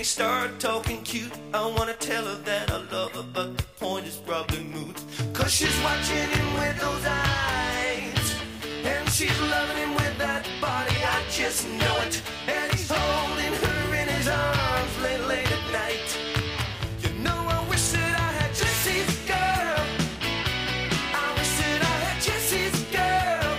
start talking cute, I wanna tell her that I love her, but the point is probably moot. Cause she's watching him with those eyes, and she's loving him with that body, I just know it. And he's holding her in his arms late, late at night. You know, I wish that I had Jesse's girl. I wish that I had Jesse's girl.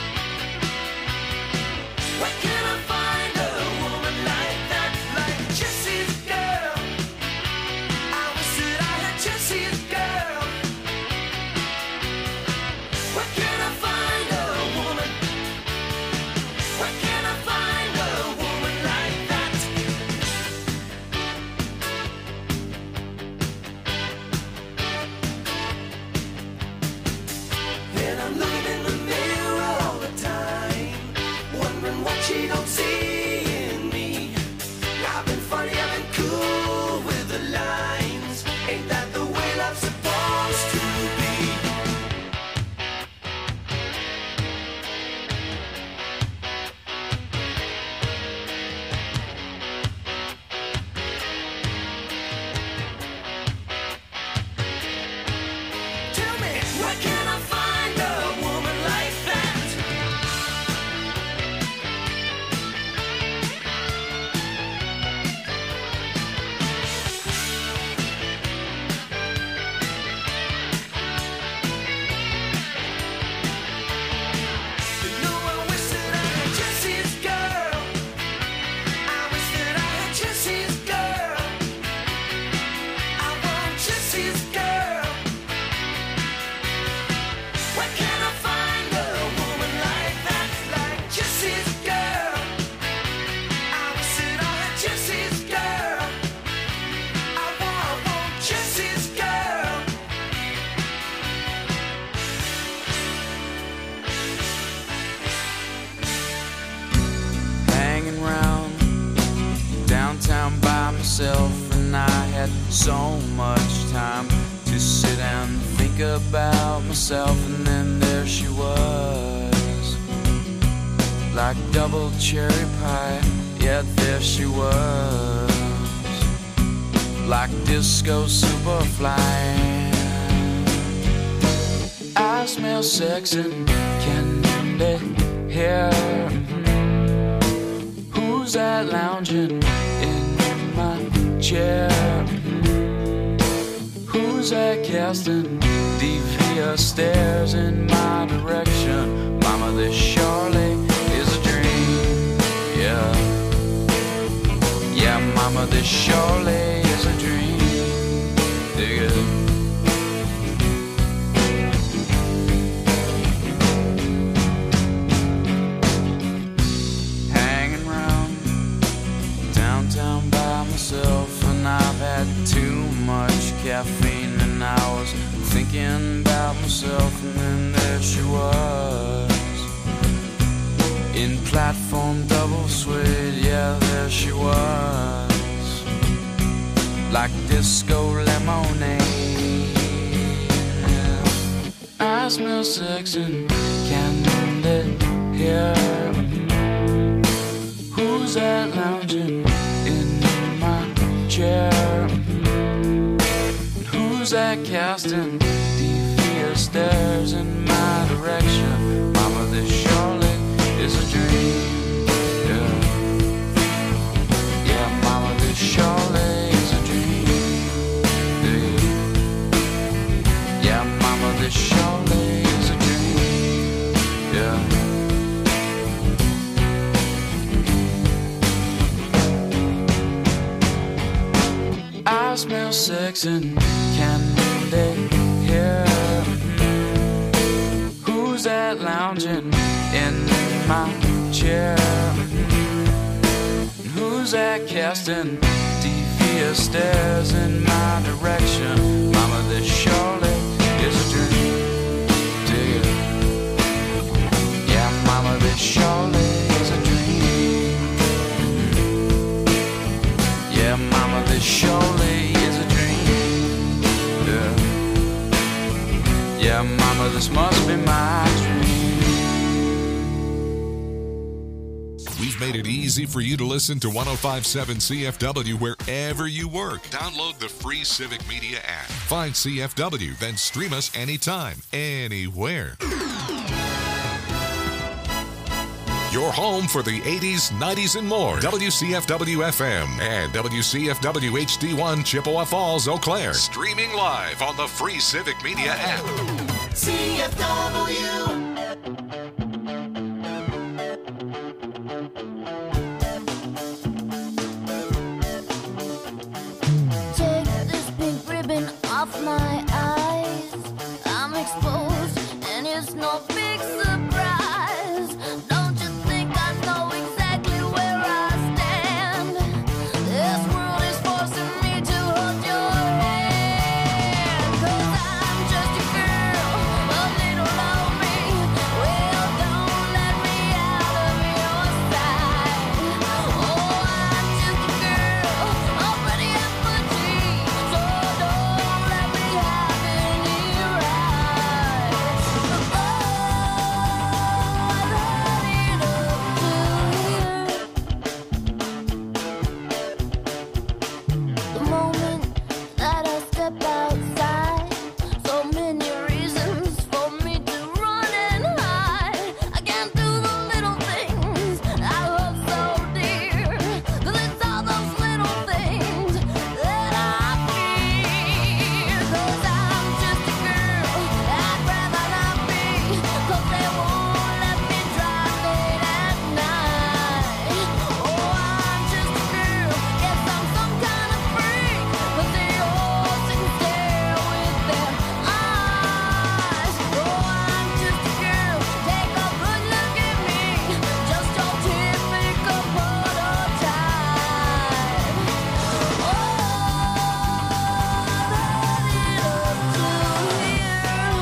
Where can I find a woman like that, like Jesse's girl? I wish that I had Jesse's girl. Where can I find a woman? Where can I find a woman like that? And I'm looking in the mirror all the time, wondering what she don't see in me. I've been funny, I've been cool with the lines. Ain't that the way love's supposed to be? Tell me, where can I find a woman like that? You know, I wish that I had Jesse's girl. I wish that I had Jesse's girl. I want Jesse's girl. Where can I find a woman like that, like Jesse's girl? I wish that I had Jesse's girl. I want Jesse's girl. Hanging round downtown by myself, and I had so much time to sit and think about myself. And then there she was, like double cherry pie. Yeah, there she was, like disco superfly. I smell sex and candy here. Who's that lounging in my chair? Who's that casting devious stares in my direction? Mama, this surely is a dream. Yeah, yeah, mama, this surely is a dream. Dig it. Hanging round downtown by myself, and I've had too much caffeine, and I was thinking about myself. And then there she was, in platform double suede. Yeah, there she was, like disco lemonade. I smell sex and candy here. Who's that lounging in my chair? Who's that casting devious stares in my direction? Mama, this surely is a dream. Yeah, yeah, mama, this surely is a dream. Yeah, mama, this surely is a dream. Yeah. I smell sex and candy here. Who's that lounging in my chair? Who's that casting devious stares in my direction? Mama, this surely is a dream. Dig it. Yeah, mama, this surely is a dream. Yeah, mama, this surely is a dream. Yeah, yeah, mama, this must be my dream. We've made it easy for you to listen to 105.7 CFW wherever you work. Download the free Civic Media app. Find CFW, then stream us anytime, anywhere. Your home for the 80s, 90s, and more. WCFW-FM and WCFW HD1 Chippewa Falls, Eau Claire. Streaming live on the free Civic Media app. CFW. Take this pink ribbon off my eyes. I'm exposed and it's no big surprise. Don't you think I know exactly where I stand? This world is forcing me to hold your hand. 'Cause I'm just a girl, a little lonely. Well, don't let me out of your sight. Oh, I'm just a girl, already at my G. So don't let me have any rights. Oh, I've had it up to here. The moment that I step outside, so many reasons for me to run and hide. I can't do the little things I love so dear, 'cause it's all those little things that I fear. 'Cause I'm just a girl, I'd rather not be, 'cause they won't let me drive late at night. Oh, I'm just a girl, guess I'm some kind of freak, but they all seem to stare with their eyes. Oh, I'm just a girl, take a good look at me, just your typical prototype. Oh, I've had it up to here.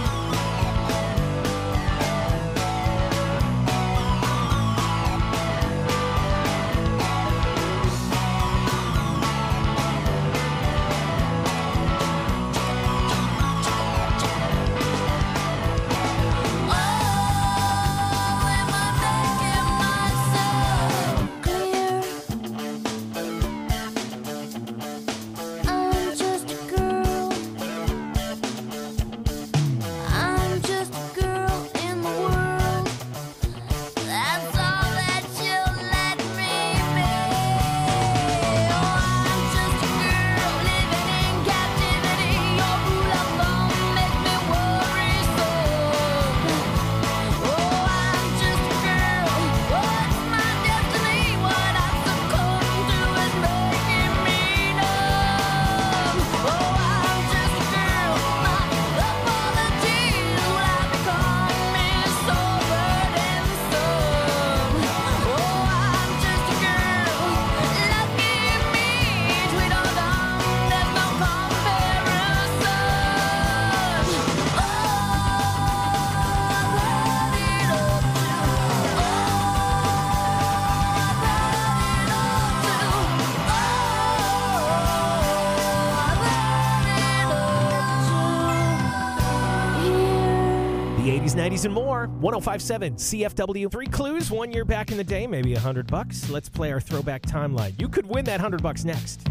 Oh, am I making myself clear? I'm just a girl. I'm just a girl in the world. That's all that you'll let me be. Oh, I'm just a girl living in captivity. Your rule of thumb makes me worrisome. Oh, I'm just a girl. What's my destiny? What I've succumbed to is making me numb. Oh, I'm just a girl. My apologies will have become me so burdensome. Oh, I'm just a girl. Lucky me, sweet or dumb, there's no comparison. Oh, I've had it up to. Oh, I've had it up to. Oh, I've had it up to here. The 80s, 90s, and more. 105.7 CFW. 3 clues, 1 year back in the day, maybe $100. Let's play our throwback timeline. You could win that $100 next.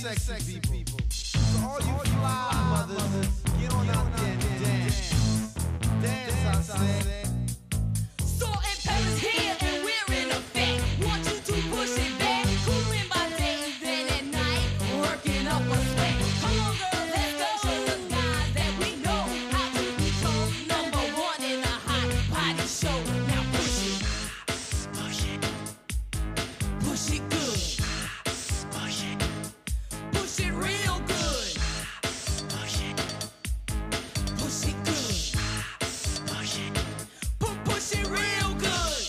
sexy people. So all you fly mothers, get on out there and dance. Dance, I say. Salt and pepper's here and we're in effect. Want you to push it back. Cooling by day and then at night, working up a sweat. Come on, girls, let's go. Show the guys that we know how to become number one in a hot body show. Now push it. Push it. Push it good. Push it. Push it real good. Push it. Push it good. Push it. Push it real good.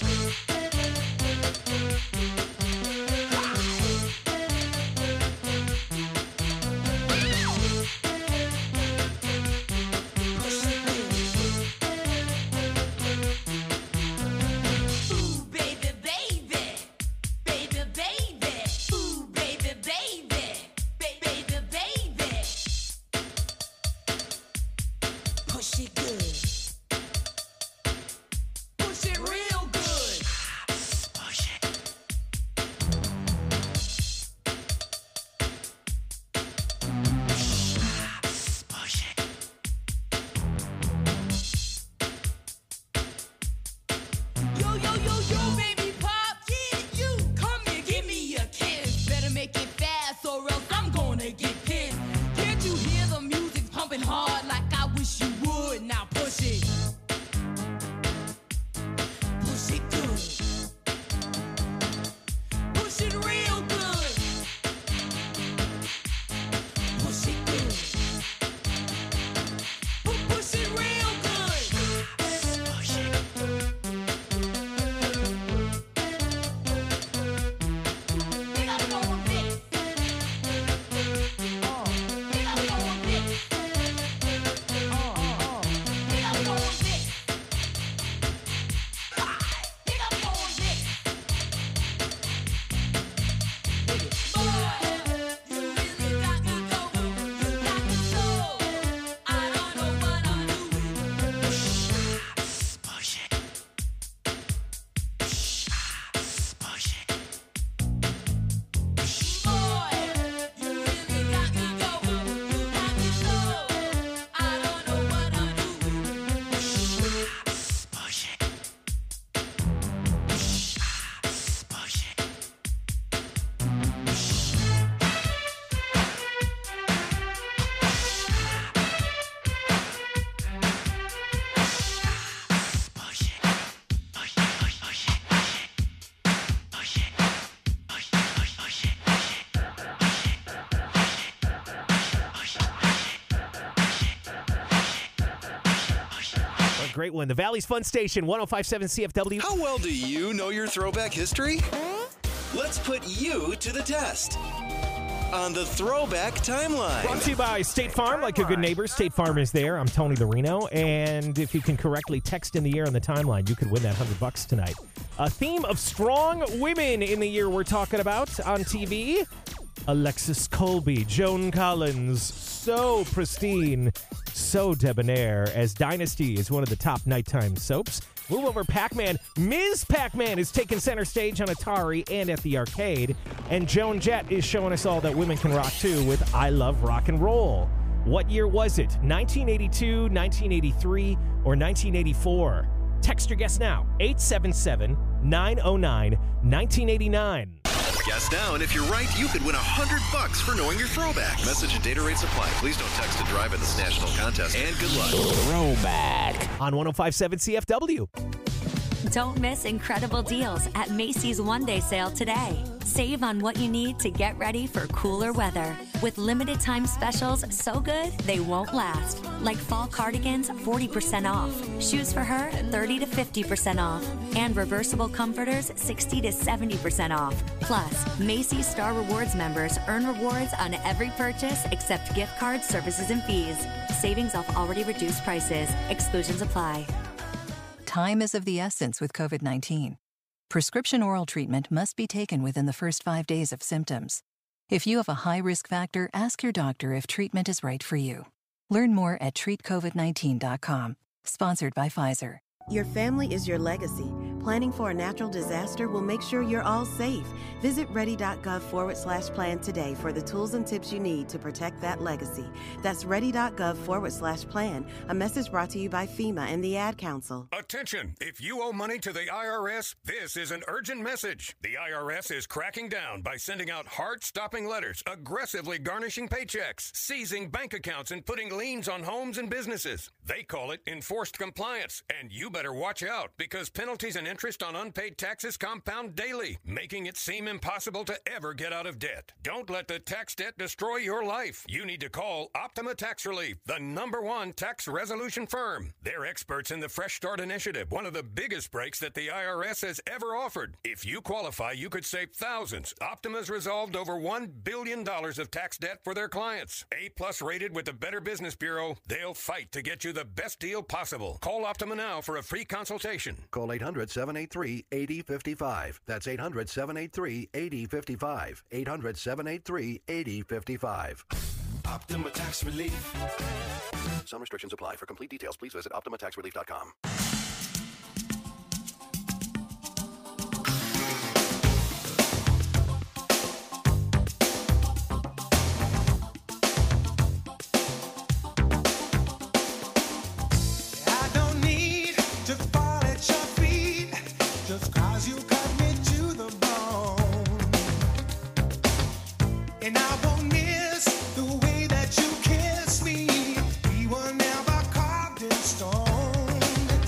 Ooh, baby, baby. Baby, baby. Ooh, baby, baby. Baby, baby. Push it good. Push it real good. Push it. Push it. Yo, yo, yo, yo, baby pop, yeah, you. Come here, give me a kiss. Better make it fast or else I'm gonna get pissed. Can't you hear the music pumping hard like I wish you would? Now push it. Push it good. Push it real good. Push it good. Push it real good. Push it. Pick up on this. Pick up on this. Pick up on this. Pick up on this. Boy, you really got me going. You got me so. I don't know what I'm doing. Push it. Push it. Boy, you really got me going. You got me so. I don't know what I'm doing. Push it. Push it. A great one. The Valley's Fun Station, 105.7 CFW. How well do you know your throwback history? Let's put you to the test on the Throwback Timeline. Brought to you by State Farm. Like a good neighbor, State Farm is there. I'm Tony the Reno, and if you can correctly text in the year on the timeline, you could win that $100 tonight. A theme of strong women in the year we're talking about on TV. Alexis Colby, Joan Collins, so pristine, so debonair, as Dynasty is one of the top nighttime soaps. Move over Pac-Man. Ms. Pac-Man is taking center stage on Atari and at the arcade. And Joan Jett is showing us all that women can rock too with I Love Rock and Roll. What year was it? 1982, 1983, or 1984? Text your guess now. 877-909-1989. Guess now, and if you're right, you could win $100 for knowing your throwback. Message and data rates apply. Please don't text to drive in this national contest, and good luck. Throwback on 105.7 CFW. Don't miss incredible deals at Macy's One-Day Sale today. Save on what you need to get ready for cooler weather. With limited time specials so good they won't last. Like fall cardigans, 40% off. Shoes for her, 30 to 50% off. And reversible comforters, 60 to 70% off. Plus, Macy's Star Rewards members earn rewards on every purchase except gift cards, services, and fees. Savings off already reduced prices. Exclusions apply. Time is of the essence with COVID-19. Prescription oral treatment must be taken within the first 5 days of symptoms. If you have a high risk factor, ask your doctor if treatment is right for you. Learn more at treatcovid19.com. Sponsored by Pfizer. Your family is your legacy. Planning for a natural disaster will make sure you're all safe. Visit ready.gov/plan today for the tools and tips you need to protect that legacy. That's ready.gov/plan. A message brought to you by FEMA and the Ad Council. Attention! If you owe money to the IRS, this is an urgent message. The IRS is cracking down by sending out heart-stopping letters, aggressively garnishing paychecks, seizing bank accounts, and putting liens on homes and businesses. They call it enforced compliance, and you better watch out because penalties and interest on unpaid taxes compound daily, making it seem impossible to ever get out of debt. Don't let the tax debt destroy your life. You need to call Optima Tax Relief, the #1 tax resolution firm. They're experts in the Fresh Start Initiative, one of the biggest breaks that the IRS has ever offered. If you qualify, you could save thousands. Optima's resolved over $1 billion of tax debt for their clients. A+ rated with the Better Business Bureau, they'll fight to get you the best deal possible. Call Optima now for a free consultation. Call 800-783-8055. That's 800-783-8055. 800-783-8055. Optima Tax Relief. Some restrictions apply. For complete details, please visit OptimaTaxRelief.com. I don't need to fall at your feet just 'cause you cut me to the bone. And I won't miss the way that you kiss me. We were never carved in stone.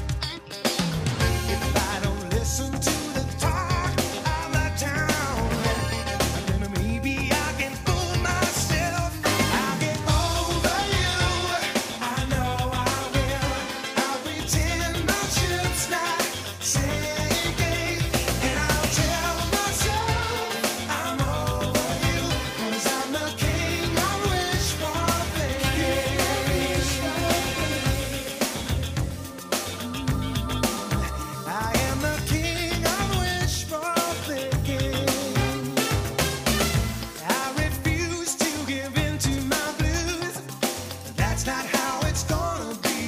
If I don't listen to the talk of the town, then maybe I can fool myself. I'll get over you. I know I will. I'll pretend my ship's not sinking, and I'll tell myself I'm over you, 'cause I'm the king I wish for thinking. I am the king I wish for thinking. I refuse to give in to my blues. That's not how it's gonna be.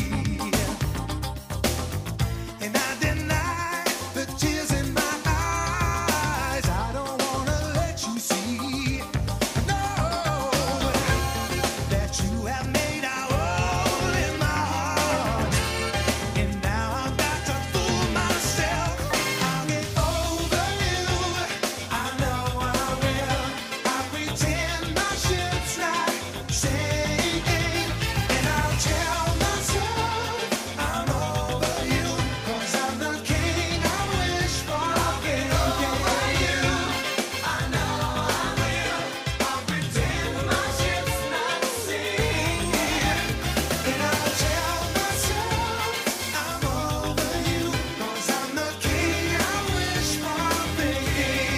And I deny the tears in my eyes. I don't wanna let you see, no, that you have made a hole in my heart. And now I've got to fool myself. I'll get over you. I know I will. I'll pretend my ship's not sinking, and I'll tell myself I'm over you, 'cause I'm the king I wish for. I'll get over you. I know I will. I'll pretend my ship's not sinking, and I'll tell myself I'm over you, 'cause I'm the king I wish for thinking.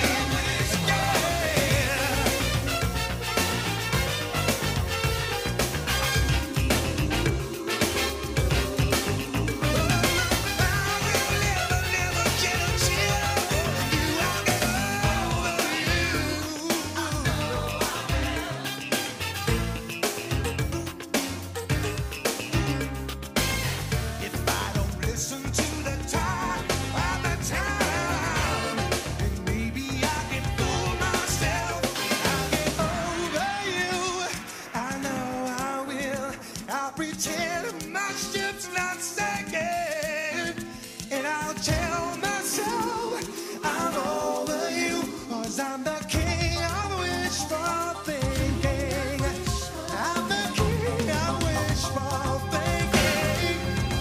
If I don't listen to the talk of the town, then maybe I can fool myself. I'll get over you. I know I will. I'll pretend my ship's not sinking, and I'll tell myself I'm over you, 'cause I'm the king I wish for thinking. I'm the king I wish for thinking.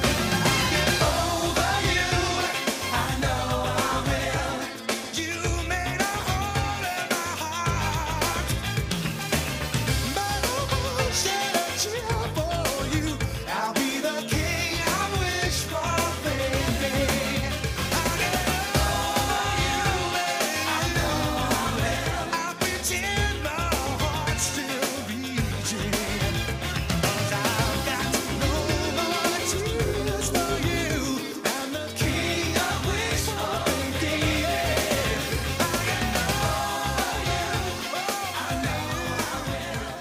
Over you, I know I will. You made a hole in my heart, but I won't shed a tear for you. I'll be the king I wish for thinking. I'll get over you, I know I will. I'll pretend my heart's still beating, 'cause I've got no more tears for you. I'm the king I wish for thinking.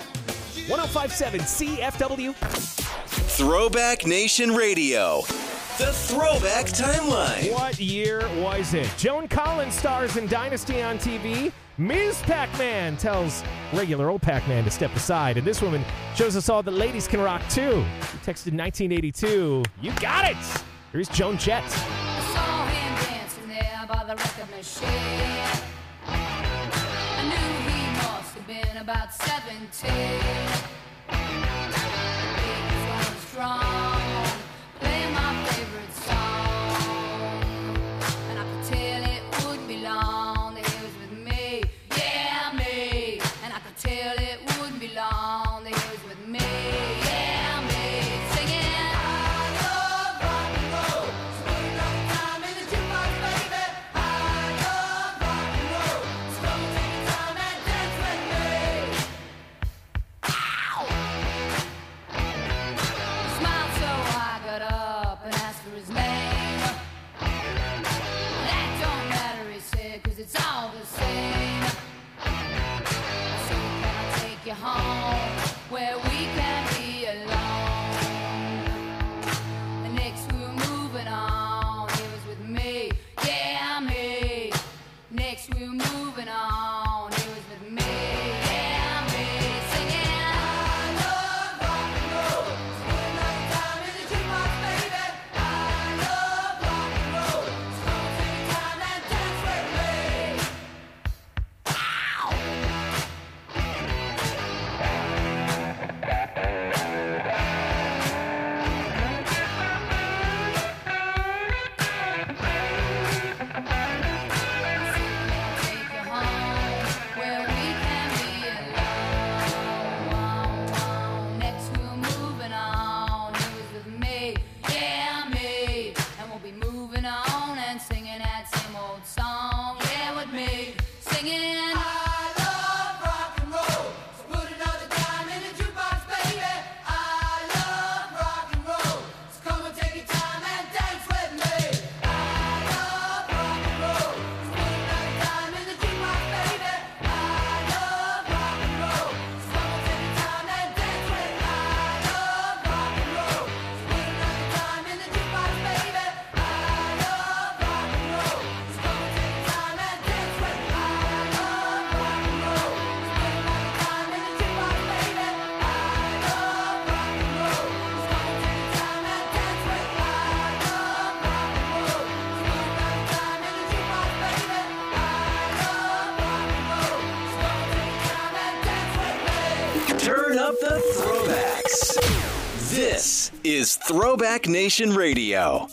1057 CFW. Throwback Nation Radio. The Throwback Timeline. What year was it? Joan Collins stars in Dynasty on TV. Ms. Pac-Man tells regular old Pac-Man to step aside. And this woman shows us all that ladies can rock too. She texted 1982. You got it! Here's Joan Jett. I saw him dancing there by the record machine. I knew he must have been about 17. He was strong, playing my favorite song. And I could tell it wouldn't be long that he was with me. Yeah, me. And I could tell it wouldn't be long that he was with me. Yeah, me. Singing. Smiled so I got up and asked for his name. That don't matter, he said, 'cause it's all the same. I said, can I take you home where we can be alone? And next we were moving on, he was with me, yeah, me. Next we were moving on, he was with me, yeah, me. Singing, I love rock and roll. Spend my time in the jukebox, baby. I love rock and roll. So take time and dance with me. Take you home where we can be alone. Next we're moving on. He was with me, yeah, me. And we'll be moving on and singing that same old song, yeah, with me. Singing, I love rock and roll. So put another dime in the jukebox, baby. I love rock and roll. So come and take your time and dance with me. I love rock and roll. So put another dime in the jukebox, baby. I love rock and roll. So come and take your time and dance with me. I love rock and roll. So put another dime in the jukebox, baby. I love rock and roll. So come and take your time and dance with me. I love rock and roll. So put another dime in the jukebox, baby. I love rock and roll. So come and take your time and dance with me. I love rock and roll. So put another dime in the jukebox, baby. I love rock and roll. So come and take your time and dance with me. Turn up the throwbacks. This is Throwback Nation Radio.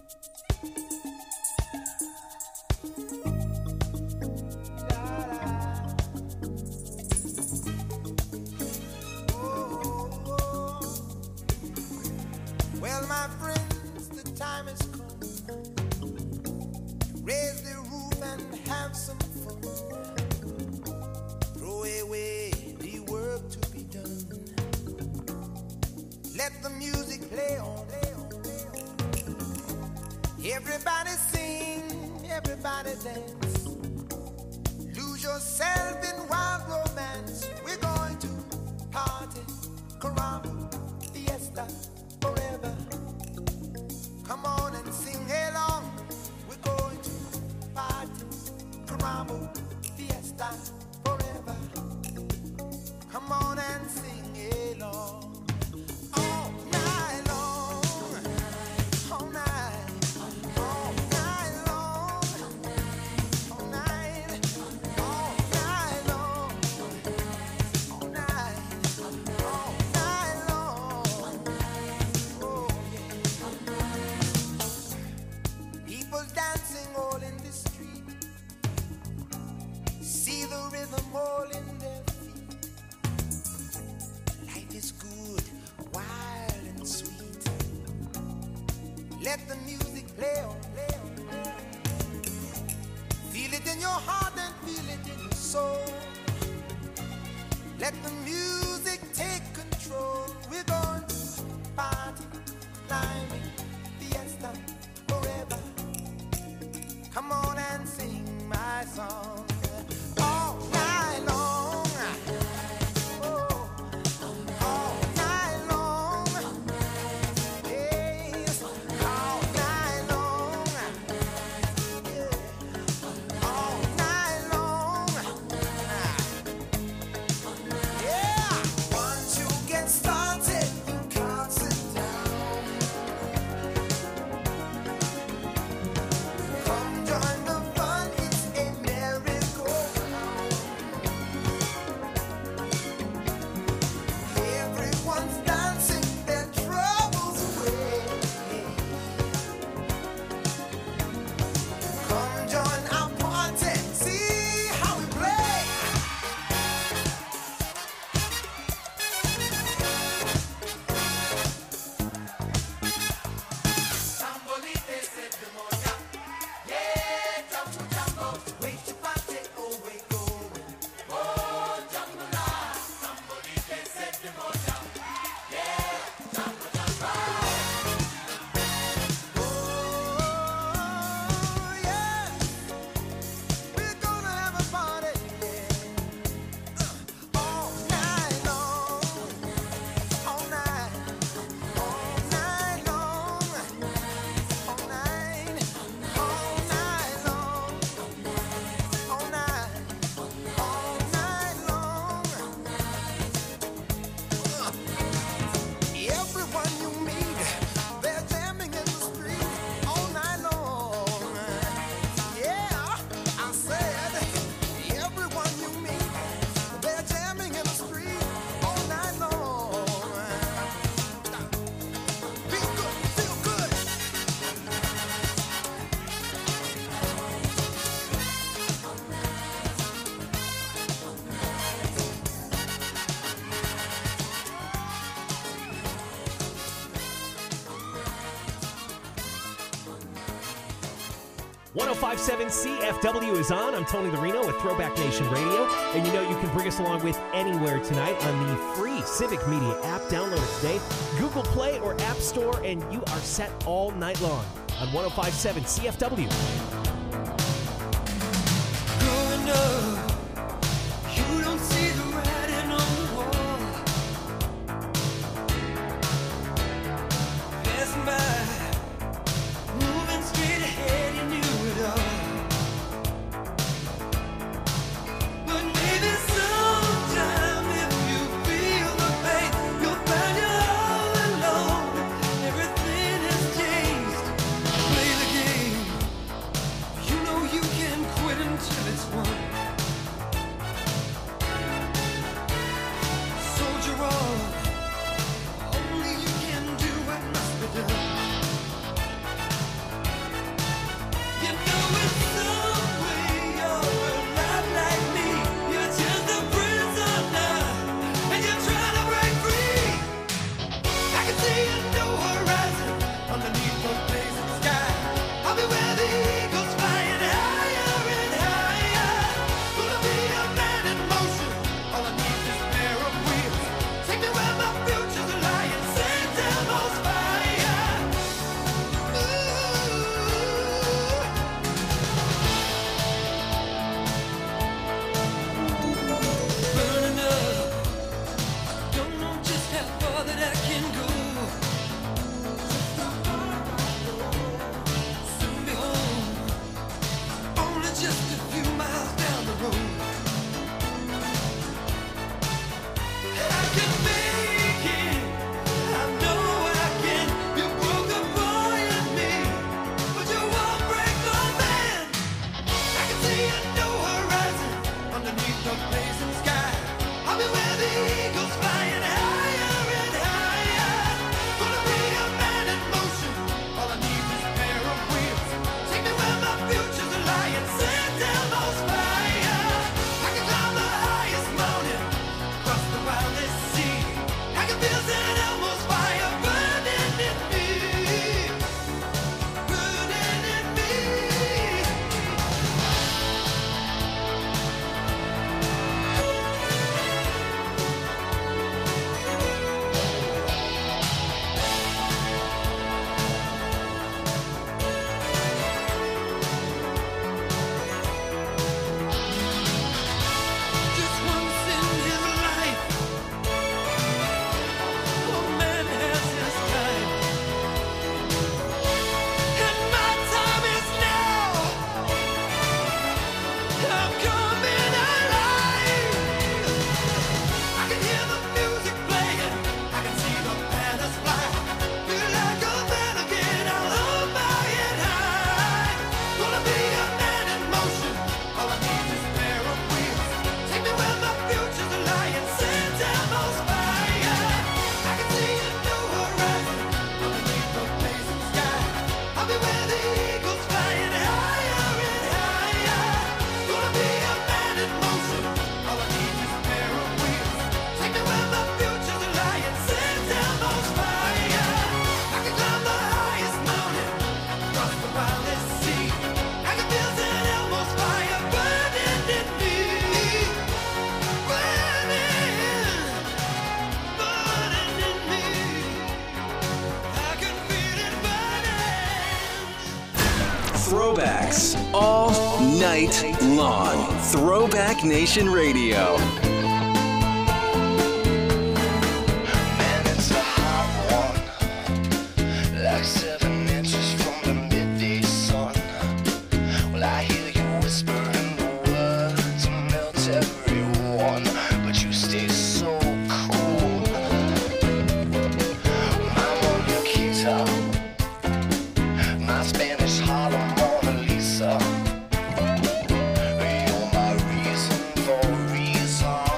Well, my friends, the time has come. Raise the roof and have some fun. Throw away the work to be done. Let the music play on. Everybody sing, everybody dance. Lose yourself in wild romance. We're going to party, caramba, fiesta, forever. Come on and sing along. We're going to party, caramba, fiesta, forever. Come on and sing along. All night long, all night, all night long, all night, all night long, all night, all night long. 105.7 CFW is on. I'm Tony the Reno with Throwback Nation Radio. And you know you can bring us along with anywhere tonight on the free Civic Media app. Download it today. Google Play or App Store, and you are set all night long on 105.7 CFW. Growing up, you don't see the writing on the wall. Passing by, moving straight ahead, you knew it all. But maybe sometime if you feel the pain, you'll find you're all alone. Everything has changed. Play the game. You know you can quit until it's won. Soldier on. Only you can do what must be done. You know in some way you're alive like me. You're just a prisoner, and you're trying to break free. I can see a new horizon underneath the blazing sky. I'll be where the eagles flying higher and higher. Gonna be a man in motion. All I need is a pair of wheels. Take me where my future's lying. St. Elmo's fire. Burning up. Don't know just how far that I can go. Soon be home. Only just a few miles down the road. I can make it. I know I can. You broke a boy in me, but you won't break the man. I can see a new horizon underneath the blazing sky. I'll be where the eagles flying higher and higher. Gonna be a man in motion. All I need is a pair of wheels. Take me where my future's lying. St. Elmo's fire. I can climb the highest mountain, cross the wildest sea. I can feel St. Elmo's fire burning in me, burning in me. Just once in his life, a man has his time, and my time is now. I'm coming alive. I can hear the music playing, I can see the banners fly. Feel like a man again, I'll hold my head high. Gonna be a man in motion. All I need is a pair of wheels. Take me where my future's lying. St. Elmo's fire. I can see a new horizon underneath the blazing sky. I'll be where the eagles flying higher and higher. Gonna be a man in motion. All I need is a pair of wheels. Take me where my future's lying. St. Elmo's fire. I can climb the highest mountain, cross the wildest sea. I can feel St. Elmo's fire burning in me, burning, burning in me. I can feel it burning. Throwbacks all night long. Throwback Nation Radio. Man, it's a hot one, like 7 inches from the midday sun. Well, I hear you whispering the words and melt everyone, but you stay so cool. I'm on your guitar, my Spanish Harlem Mona Lisa. You're my reason for reason.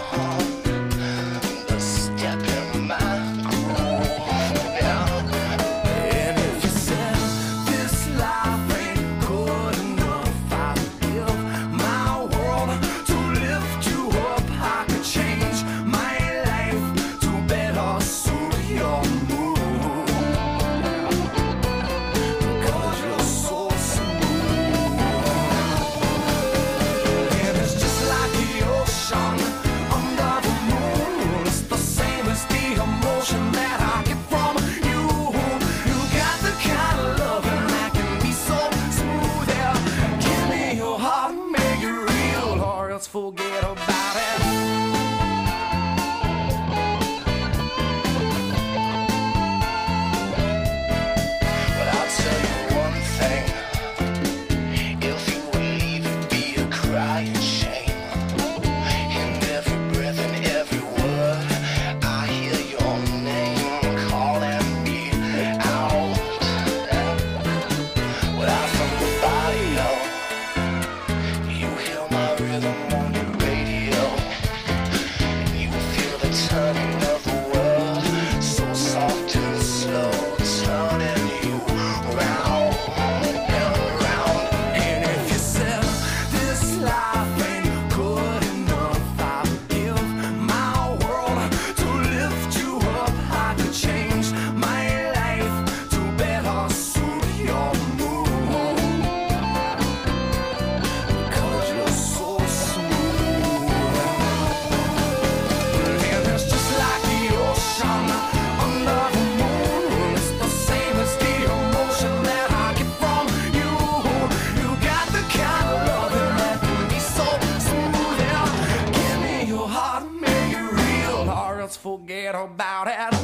about it.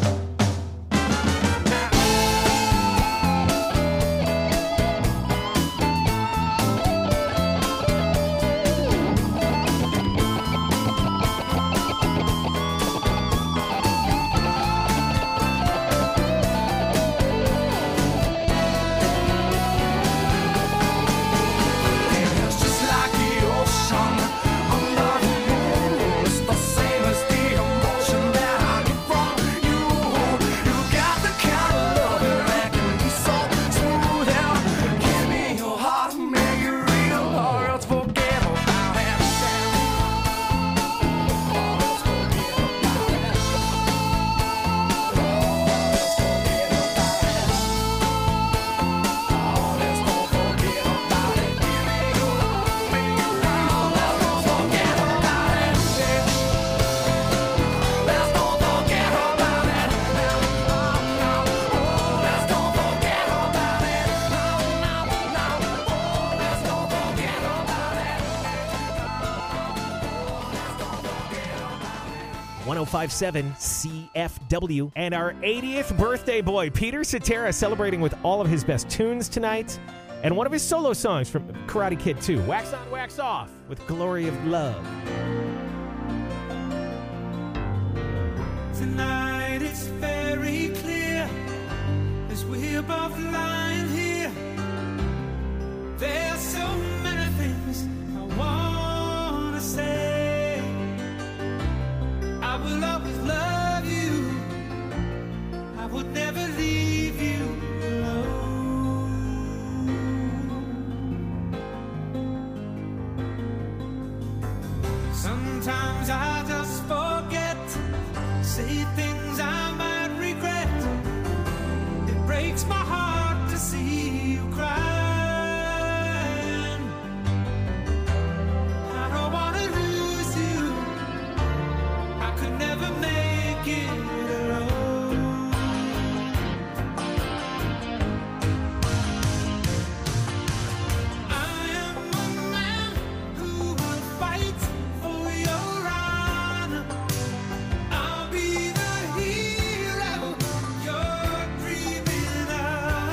It's just like the ocean under the moon. It's the same as the emotion that I get from you. You got the kind of love that can be so smooth. And give me your heart, make it real, or else forget about it. .057 CFW. And our 80th birthday boy, Peter Cetera, celebrating with all of his best tunes tonight. And one of his solo songs from Karate Kid 2, Wax On, Wax Off, with Glory of Love. Tonight it's very clear as we're both lying here. There's so many things I want to say. I will always love you. I would never leave you alone. Sometimes I just forget, say things I might regret. It breaks my heart to see you crying. I don't want to lose you. I could never make it alone. I am a man who will fight for your honor. I'll be the hero you're dreaming of.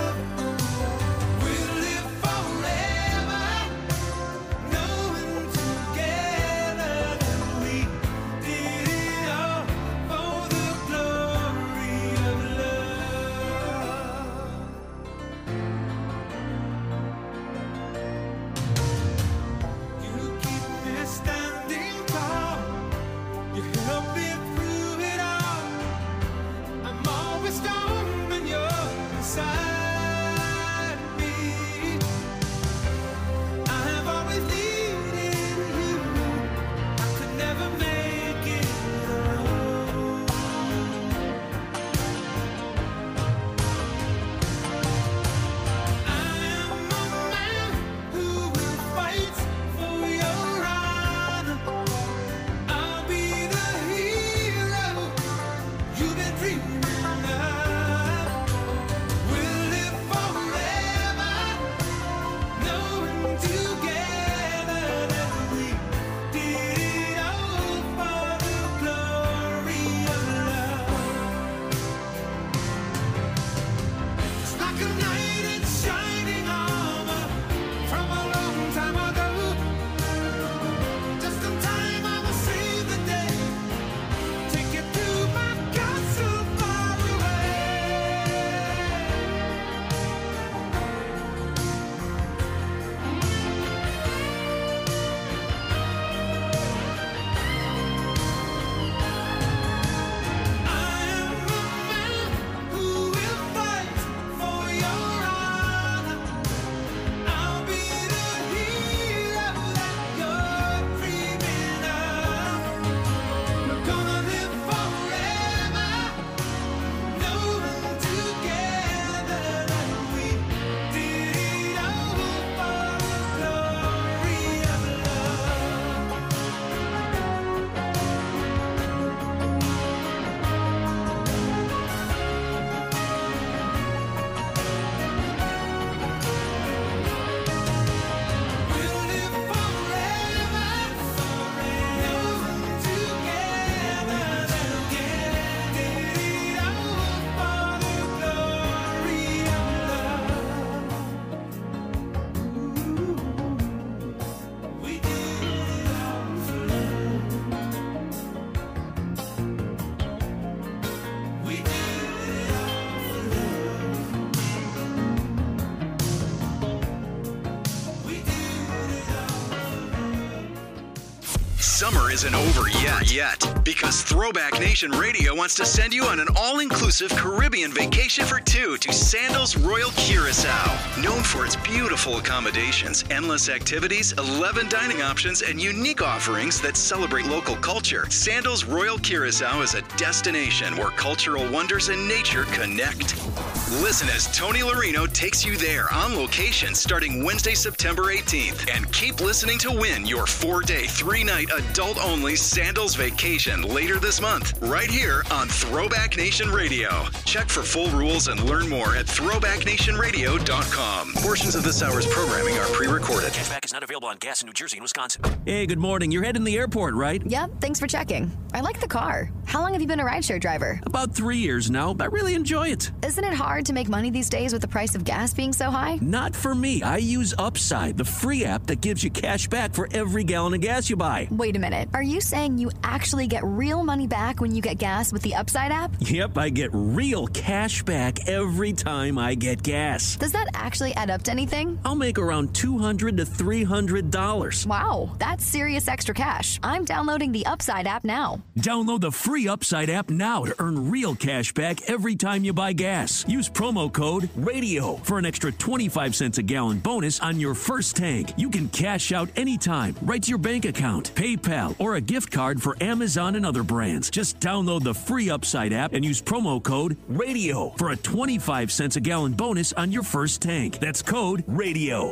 summer isn't over yet. Because Throwback Nation Radio wants to send you on an all-inclusive Caribbean vacation for two to Sandals Royal Curacao. Known for its beautiful accommodations, endless activities, 11 dining options, and unique offerings that celebrate local culture, Sandals Royal Curacao is a destination where cultural wonders and nature connect. Listen as Tony Larino takes you there on location starting Wednesday, September 18th. And keep listening to win your 4-day, 3-night adult-only Sandals vacation later this month, right here on Throwback Nation Radio. Check for full rules and learn more at throwbacknationradio.com. Portions of this hour's programming are pre-recorded. Cashback is not available on gas in New Jersey and Wisconsin. Hey, good morning. You're heading to the airport, right? Yep, thanks for checking. I like the car. How long have you been a rideshare driver? About 3 years now. I really enjoy it. Isn't it hard to make money these days with the price of gas being so high? Not for me. I use Upside, the free app that gives you cash back for every gallon of gas you buy. Wait a minute. Are you saying you actually get real money back when you get gas with the Upside app? Yep, I get real cash back every time I get gas. Does that actually add up to anything? I'll make around $200 to $300. Wow, that's serious extra cash. I'm downloading the Upside app now. Download the free Upside app now to earn real cash back every time you buy gas. Use promo code RADIO for an extra 25 cents a gallon bonus on your first tank. You can cash out anytime, right to your bank account, PayPal, or a gift card for Amazon and other brands. Just download the free Upside app and use promo code RADIO for a 25 cents a gallon bonus on your first tank. That's code RADIO.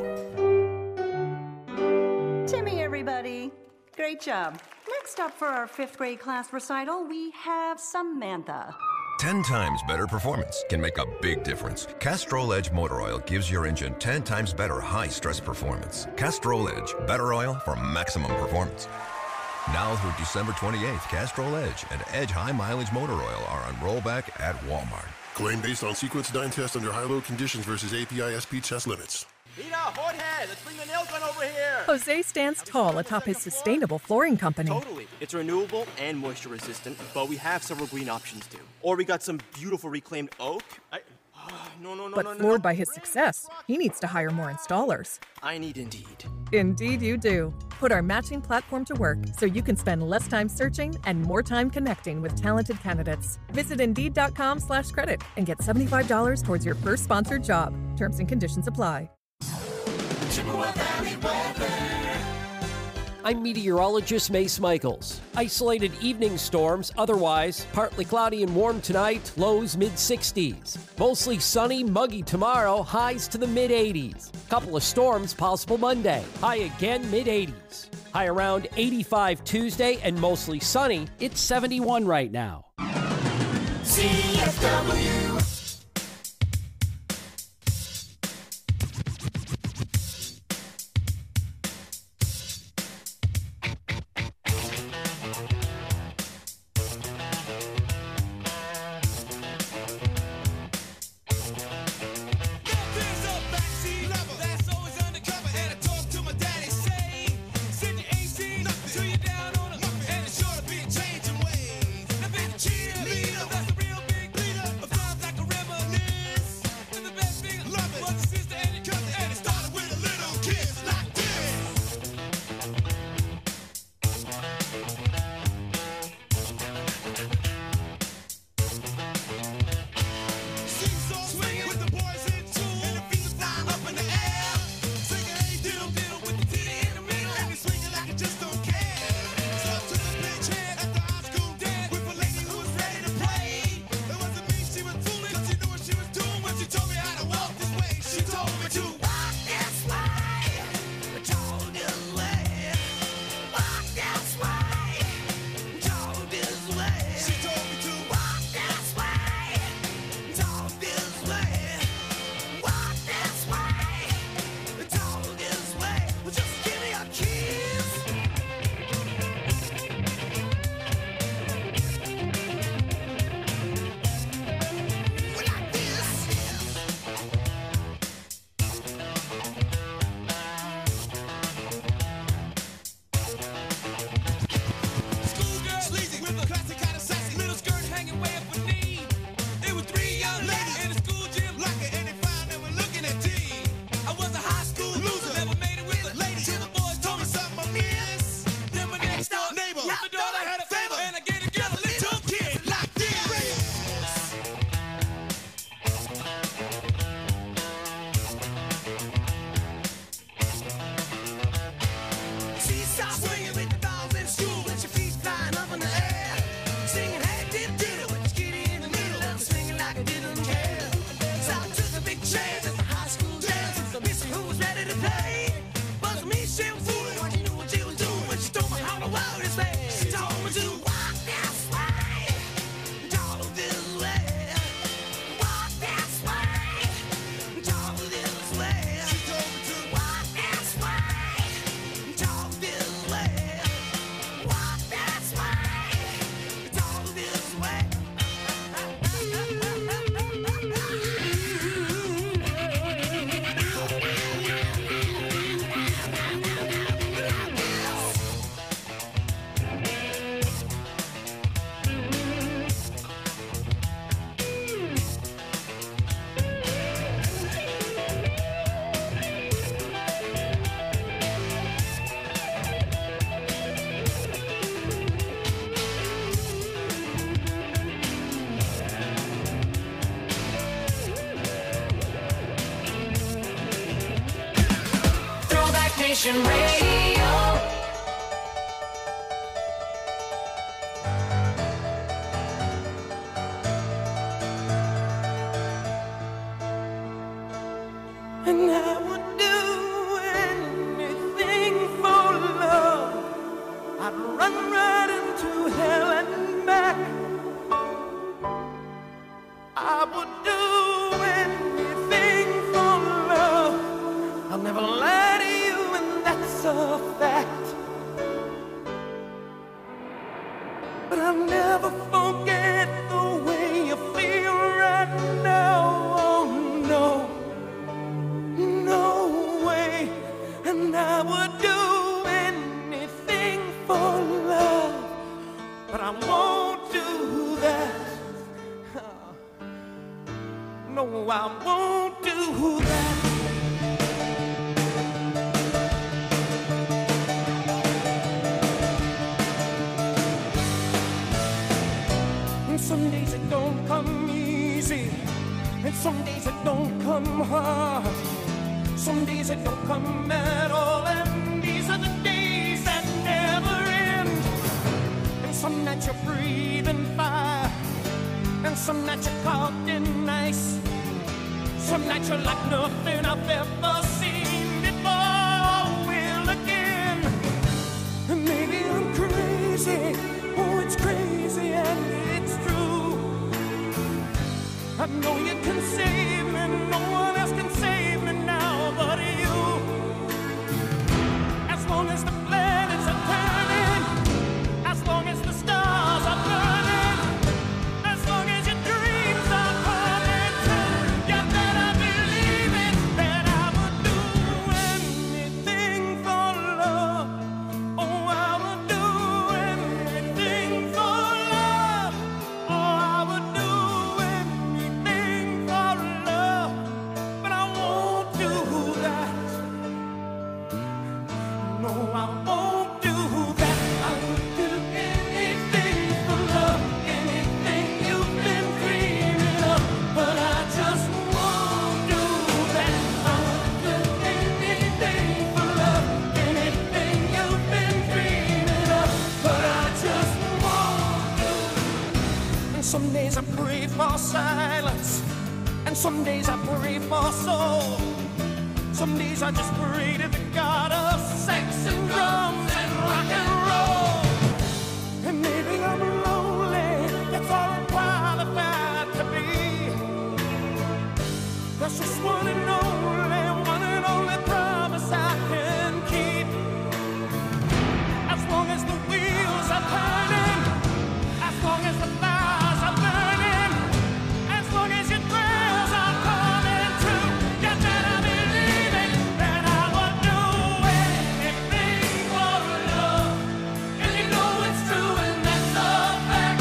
Timmy, everybody. Great job. Next up for our 5th grade class recital, we have Samantha. 10 times better performance can make a big difference. Castrol Edge Motor Oil gives your engine 10 times better high-stress performance. Castrol Edge, better oil for maximum performance. Now through December 28th, Castrol Edge and Edge High Mileage Motor Oil are on rollback at Walmart. Claim based on Sequence 9 test under high-load conditions versus API SP test limits. Peter, Jorge, let's bring the nail gun over here. Jose stands tall atop his sustainable flooring company. Totally. It's renewable and moisture resistant, but we have several green options too. Or we got some beautiful reclaimed oak. But floored by his success, he needs to hire more installers. I need Indeed. Indeed you do. Put our matching platform to work so you can spend less time searching and more time connecting with talented candidates. Visit Indeed.com/credit and get $75 towards your first sponsored job. Terms and conditions apply. Chippewa Valley weather. I'm meteorologist Mace Michaels. Isolated evening storms, otherwise partly cloudy and warm tonight, lows mid-60s. Mostly sunny, muggy tomorrow, highs to the mid-80s. Couple of storms possible Monday, high again mid-80s. High around 85 Tuesday and mostly sunny, it's 71 right now. CFW. Nation Radio. And I would do anything for love. I'd run right into hell and back. I would do anything for love. I'll never lie to you, and that's a fact. But I'll never forget the way you feel right now. Oh no. No way, and I would do anything for love, but I won't do that. No, I won't do that. And some days it don't come easy, and some days it don't come hard. Some days it don't come at all, and these are the days that never end. And some nights you're breathing fire, and some nights you're caught in ice. Some nights you're like nothing I've ever seen before. Will again, and maybe I'm crazy. Oh, it's crazy and it's true. I know you can save me, no one else can save me now but you. As long as the planets are turning, as long as the stars are burning, as long as your dreams are coming true, you better believe it, that I would do anything for love. Oh, I would do anything for love. Oh, I would do anything for love, but I won't do that. No, I won't do that. I would do anything for love, anything you've been dreaming of, but I just won't do that. I would do anything for love, anything you've been dreaming of, but I just won't do. And some days I pray for silence, and some days I pray for soul. Some days I just pray to the God of sex and drums and rock and roll. And maybe I'm lonely, that's all I'm qualified to be. That's just one and only promise I can keep. As long as the wheels are turning, as long as the fires are burning, as long as your prayers are coming true, you better believe it, that I would do anything for love. And you know it's true, and that's a fact.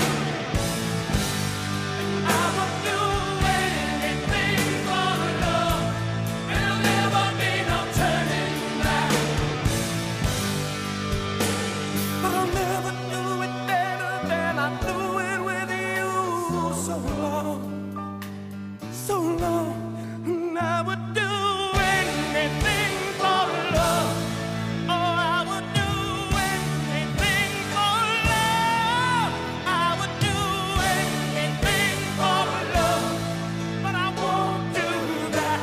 I would do anything for love, and there'll never be no turning back. But I'll never do it better than I do it with you. So long, and I would do anything for love. Oh, I would do anything for love. I would do anything for love, but I won't do that.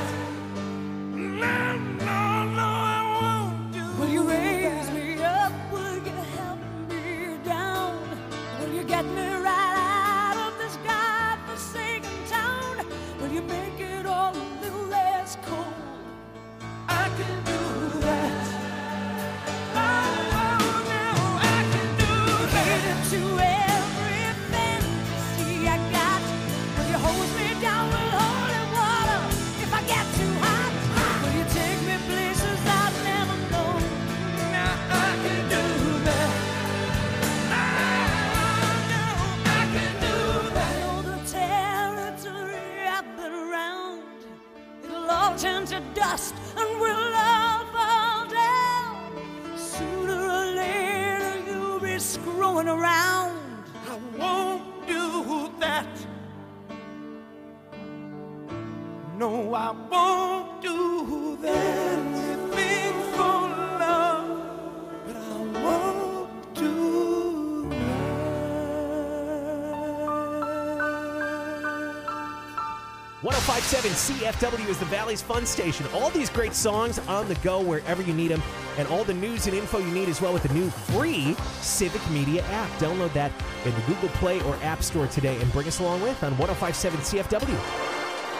No, I won't do. Will you raise me up? Will you help me down? Will you get me right out of this godforsaken town? Will you make it all a little less cold? I can do that. Oh, no, I can do that. To every fantasy I got, will you hold me down with holy water if I get too hot? Will you take me places I've never known? Now I can do that. I can do that. I know the territory I've been around. It'll all turn to dust and we'll all fall down. Sooner or later you'll be screwing around. I won't do that. No, I won't do that. Anything for love. 105.7 CFW is the Valley's fun station. All these great songs on the go wherever you need them, and all the news and info you need as well with the new free Civic Media app. Download that in the Google Play or App Store today and bring us along with on 105.7 CFW.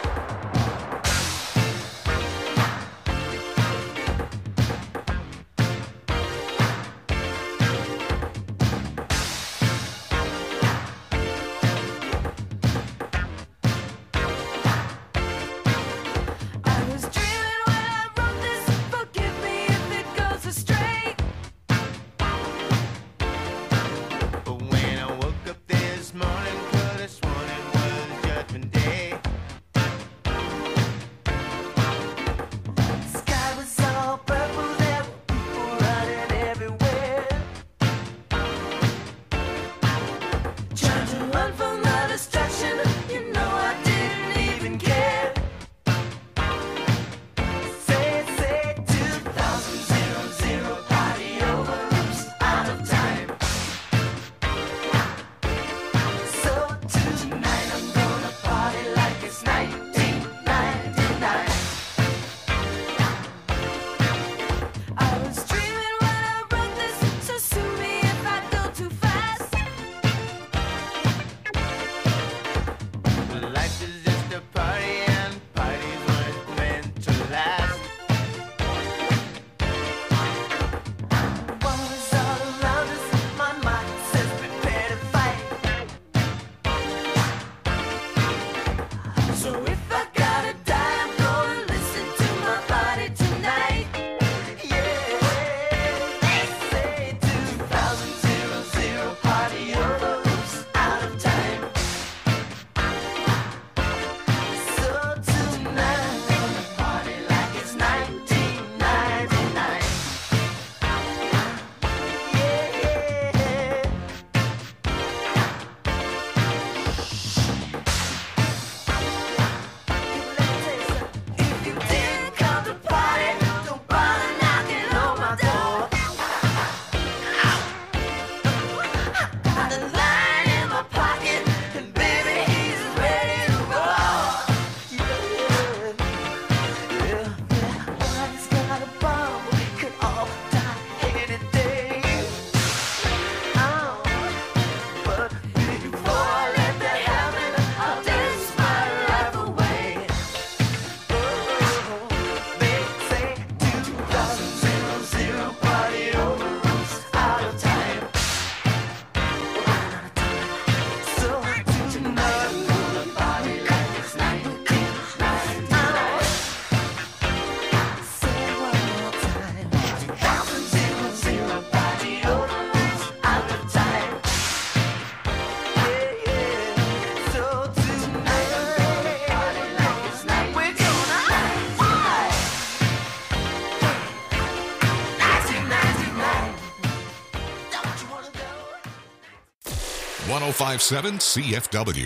.105.7 CFW.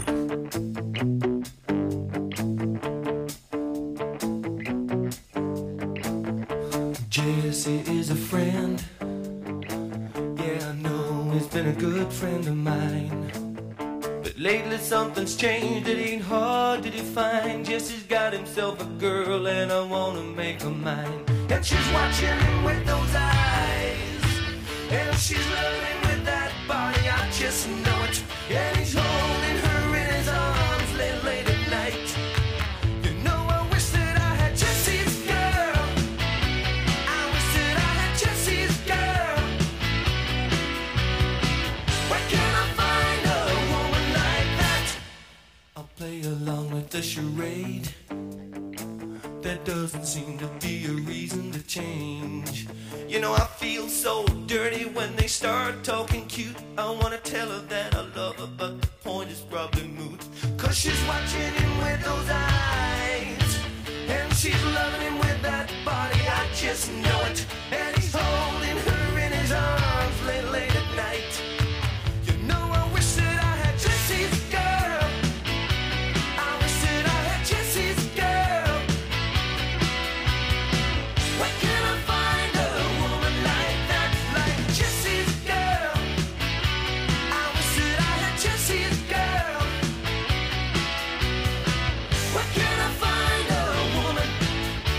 Jesse is a friend. Yeah, I know he's been a good friend of mine. But lately something's changed, it ain't hard to define. Jesse's got himself a girl and I wanna make her mine. And she's watching him with those eyes, and she's loving him with that body, I just know it. And he's holding her in his arms late at night. You know, I wish that I had Jesse's girl. I wish that I had Jesse's girl. Where can I find a woman like that? I'll play along with the charade. There doesn't seem to be a reason to change. You know, I feel so dirty when they start talking cute. I wanna tell her that I love her, but the point is probably moot. 'Cause she's watching him with those eyes, and she's loving him with that body, I just know it. And